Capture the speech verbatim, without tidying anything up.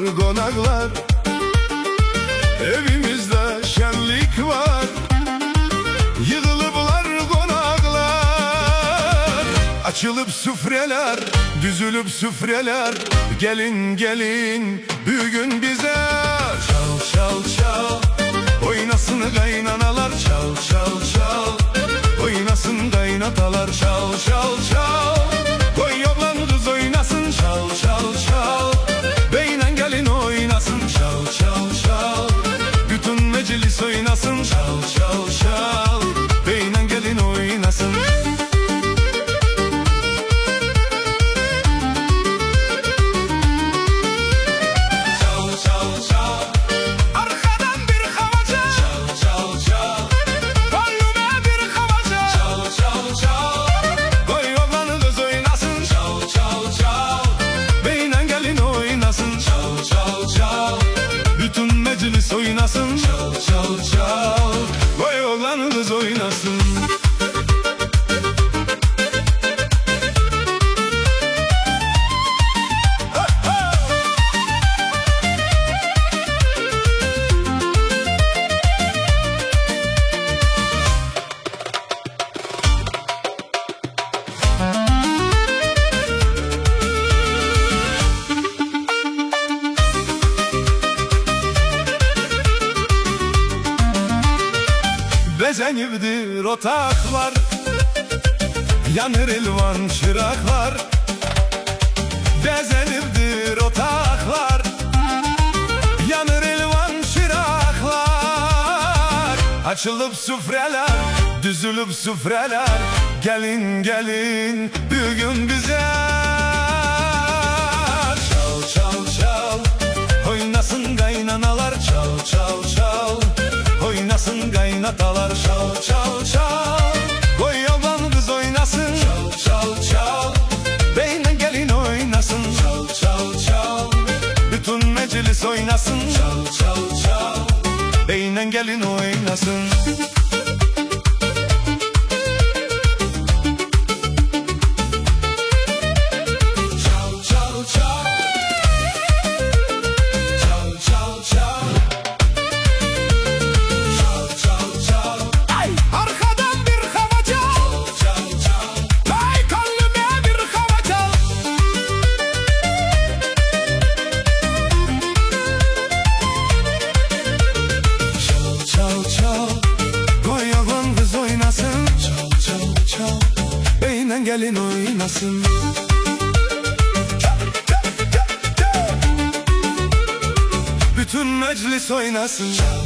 konaklar, evimizde şenlik var. Yığılıplar konaklar, açılıp süfreler, düzülüp süfreler. Gelin gelin bugün bize. Çal çal çal, oynasın kaynanalar. Çal çal çal, oynasın kaynatalar. Çal çal çal, koy oğlan kız oynasın. Çal çal çal, beynen gelin oynasın. Çal çal çal, bütün meclis oynasın. Çal çal çal, beynen gelin oynasın. Meclis oynasın. Çal çal çal, vay oğlan kız oynasın. Bezenibdir otaklar, yanır elvan çıraklar. Bezenibdir otaklar, yanır elvan çıraklar. Açılıp süfreler, düzülüp süfreler. Gelin gelin bugün bize. Çal çal çal, oynasın kaynanalar. Çal çal çal, oynasın kaynatalar. Çal çal çal, koy oğlan kız oynasın. Çal çal çal, beynen gelin oynasın. Çal çal çal, bütün meclis oynasın. Çal çal çal, beynen gelin oynasın. Beynen gelin oynasın. Bütün meclis oynasın.